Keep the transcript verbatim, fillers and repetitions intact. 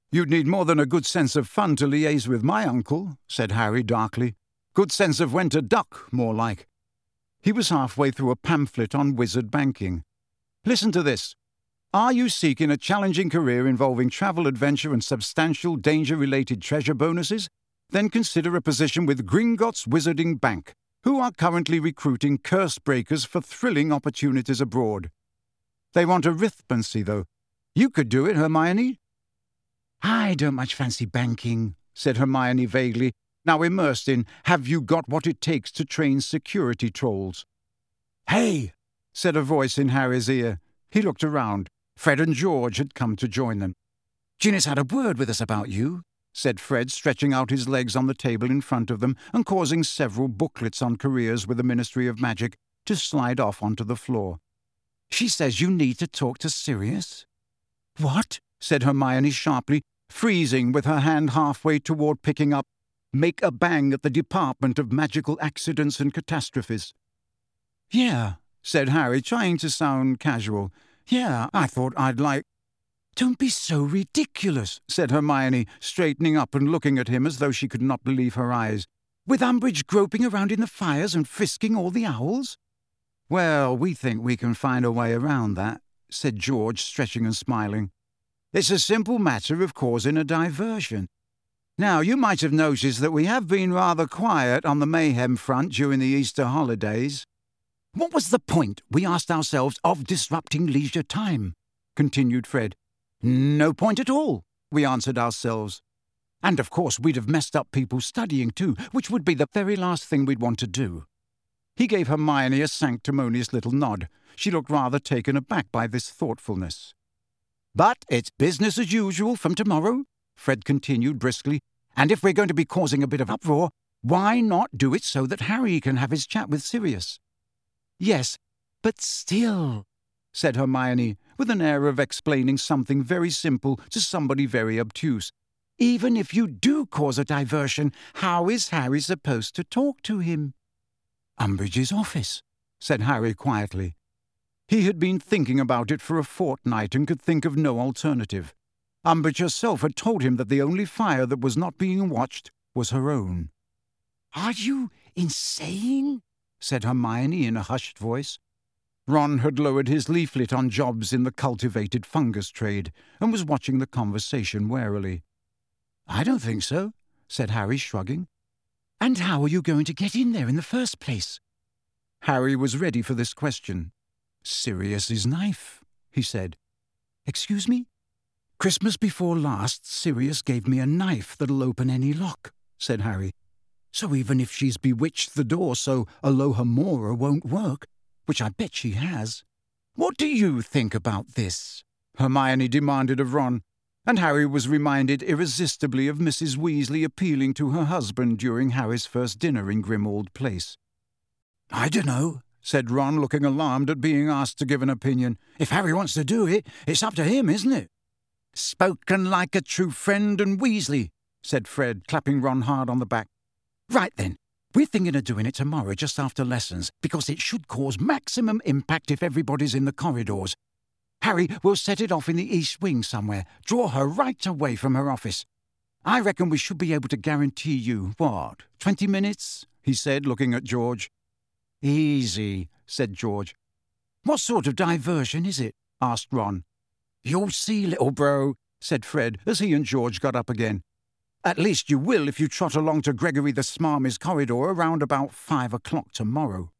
"You'd need more than a good sense of fun to liaise with my uncle," said Harry darkly. "Good sense of when to duck, more like." He was halfway through a pamphlet on wizard banking. "Listen to this. Are you seeking a challenging career involving travel, adventure, and substantial danger-related treasure bonuses? Then consider a position with Gringotts Wizarding Bank, who are currently recruiting curse breakers for thrilling opportunities abroad. They want a Rithpancy, though. You could do it, Hermione." "I don't much fancy banking," said Hermione vaguely, now immersed in "Have you got what it takes to train security trolls?" "Hey!" said a voice in Harry's ear. He looked around. Fred and George had come to join them. "Ginny's had a word with us about you," said Fred, stretching out his legs on the table in front of them and causing several booklets on careers with the Ministry of Magic to slide off onto the floor. "She says you need to talk to Sirius." "What?" said Hermione sharply, freezing with her hand halfway toward picking up Make a Bang at the Department of Magical Accidents and Catastrophes. "Yeah," said Harry, trying to sound casual. "Yeah, I thought I'd like—" "Don't be so ridiculous," said Hermione, straightening up and looking at him as though she could not believe her eyes. "With Umbridge groping around in the fires and frisking all the owls?" "Well, we think we can find a way around that," said George, stretching and smiling. "It's a simple matter of causing a diversion. Now, you might have noticed that we have been rather quiet on the mayhem front during the Easter holidays." "What was the point, we asked ourselves, of disrupting leisure time?" continued Fred. "No point at all," we answered ourselves. "And of course we'd have messed up people studying too, which would be the very last thing we'd want to do." He gave Hermione a sanctimonious little nod. She looked rather taken aback by this thoughtfulness. "But it's business as usual from tomorrow," Fred continued briskly, "and if we're going to be causing a bit of uproar, why not do it so that Harry can have his chat with Sirius?" "Yes, but still," said Hermione, with an air of explaining something very simple to somebody very obtuse. "Even if you do cause a diversion, how is Harry supposed to talk to him?" "Umbridge's office," said Harry quietly. He had been thinking about it for a fortnight and could think of no alternative. Umbridge herself had told him that the only fire that was not being watched was her own. "Are you insane?" said Hermione in a hushed voice. Ron had lowered his leaflet on jobs in the cultivated fungus trade and was watching the conversation warily. "I don't think so," said Harry, shrugging. "And how are you going to get in there in the first place?" Harry was ready for this question. "Sirius's knife," he said. "Excuse me?" "Christmas before last, Sirius gave me a knife that'll open any lock," said Harry. "So even if she's bewitched the door so Alohomora won't work, which I bet she has—" "What do you think about this?" Hermione demanded of Ron, and Harry was reminded irresistibly of Missus Weasley appealing to her husband during Harry's first dinner in Grimmauld Place. "I dunno," said Ron, looking alarmed at being asked to give an opinion. "If Harry wants to do it, it's up to him, isn't it?" "Spoken like a true friend and Weasley," said Fred, clapping Ron hard on the back. "Right then, we're thinking of doing it tomorrow just after lessons, because it should cause maximum impact if everybody's in the corridors. Harry will set it off in the east wing somewhere, draw her right away from her office. I reckon we should be able to guarantee you, what, twenty minutes?" he said, looking at George. "Easy," said George. "What sort of diversion is it?" asked Ron. "You'll see, little bro," said Fred, as he and George got up again. "At least you will if you trot along to Gregory the Smarmy's corridor around about five o'clock tomorrow."